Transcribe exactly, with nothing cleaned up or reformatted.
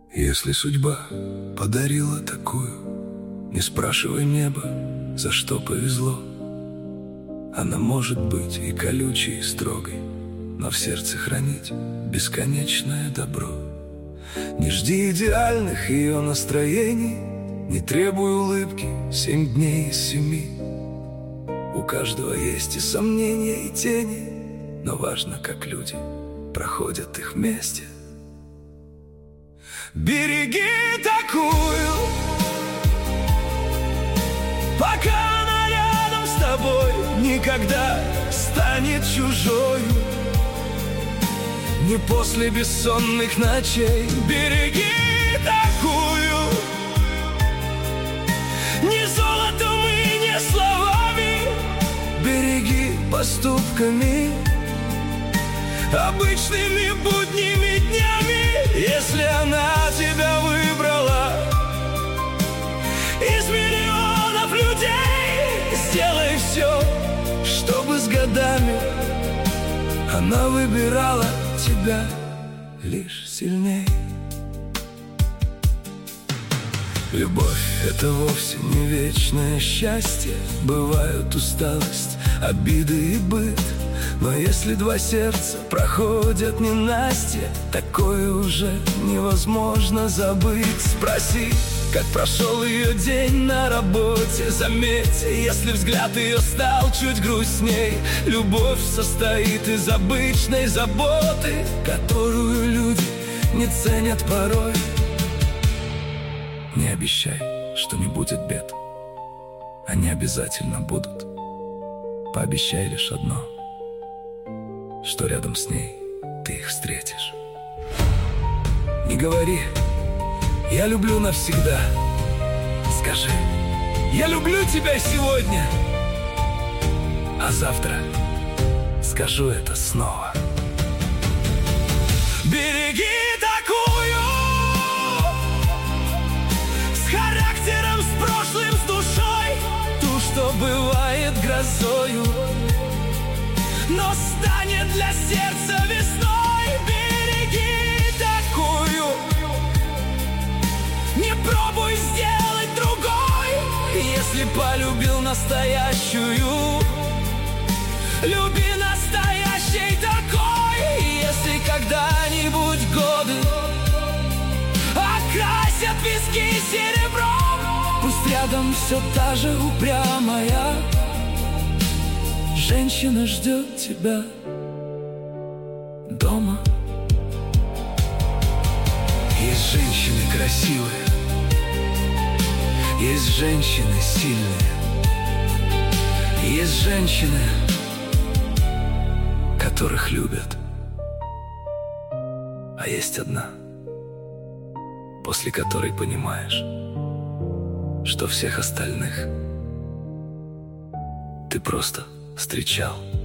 Если судьба подарила такую, не спрашивай небо, за что повезло. Она может быть и колючей, и строгой, но в сердце хранить бесконечное добро. Не жди идеальных ее настроений, не требуй улыбки семь дней из семи. У каждого есть и сомнения, и тени, но важно, как люди проходят их вместе. Береги такую, пока она рядом с тобой, никогда станет чужою. Не после бессонных ночей. Береги такую, не золотом и не словами, береги поступками, обычными будними днями. Если она тебя выбрала из миллионов людей, сделай все, чтобы с годами она выбирала тебя лишь сильней. Любовь — это вовсе не вечное счастье. Бывают усталость, обиды и быт. Но если два сердца проходят ненастье, такое уже невозможно забыть. Спроси, как прошел ее день на работе. Заметь, если взгляд ее стал чуть грустней. Любовь состоит из обычной заботы, которую люди не ценят порой. Не обещай, что не будет бед, они обязательно будут. Пообещай лишь одно, что рядом с ней ты их встретишь. Не говори «я люблю навсегда», скажи «я люблю тебя сегодня», а завтра скажу это снова. Береги такую, с характером, с прошлым, с душой, ту, что бывает грозою, но станет для сердца весной. Береги такую, не пробуй сделать другой. Если полюбил настоящую, люби настоящей такой. Если когда-нибудь годы окрасят виски серебром, пусть рядом все та же упрямая женщина ждет тебя дома. Есть женщины красивые, есть женщины сильные, есть женщины, которых любят. А есть одна, после которой понимаешь, что всех остальных ты просто встречал.